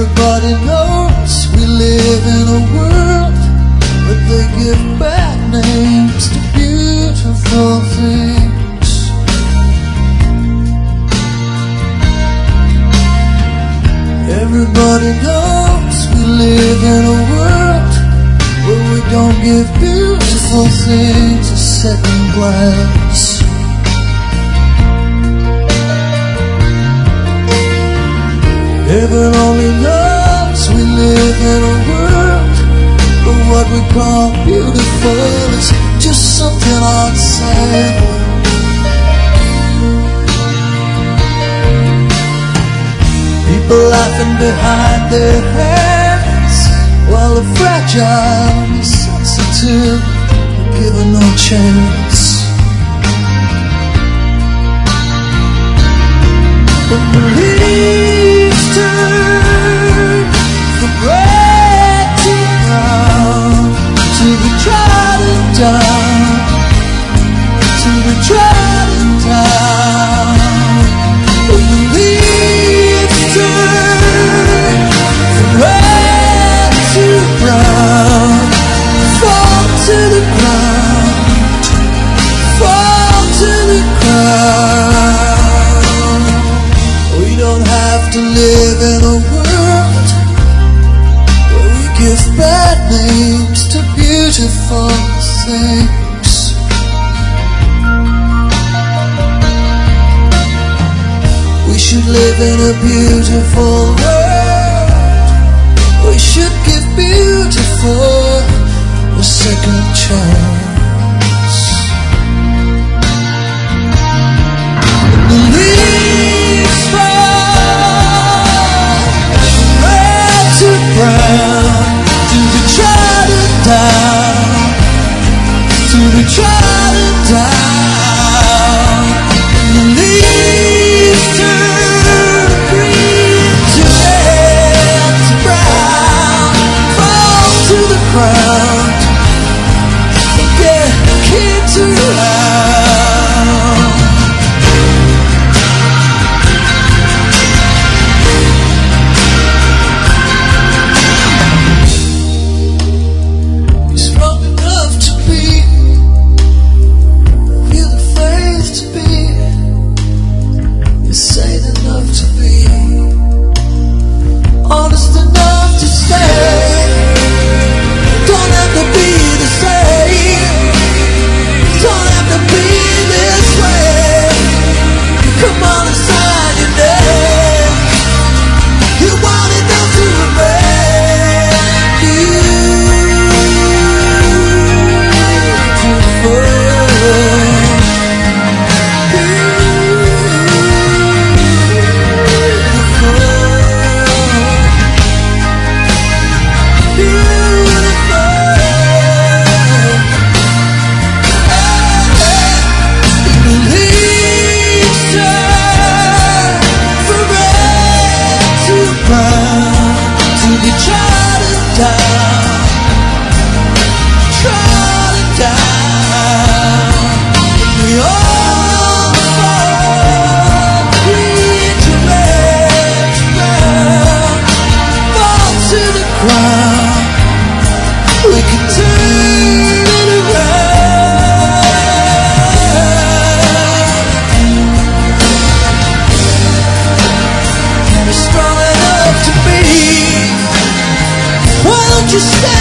Everybody knows we live in a world but they give bad names to beautiful things. Everybody knows we live in a world where we don't give beautiful things a second glance. Heaven only knows we live in a world but what we call beautiful is just something on sale. People laughing behind their hands while the fragile and the sensitive are given no chance. When the leaves turn from red to brown, to be trodden down, to be trodden down. When the leaves turn from red to brown, fall to the ground, fall to the ground. We don't have to live in a world where we give bad names to beautiful things. We should live in a beautiful world. We should give beautiful a second chance. When the leaves fall from red to brown, to be trodden down, to be trodden down. When the leaves turn green to red to brown, fall to the ground, get kicked around. You're strong enough to be, feel the faith to be, you're sane enough to be, honest enough to stay. Don't have to be the same, don't have to be this way. Come on and sign your name. You want enough to remain beautiful. Just stay.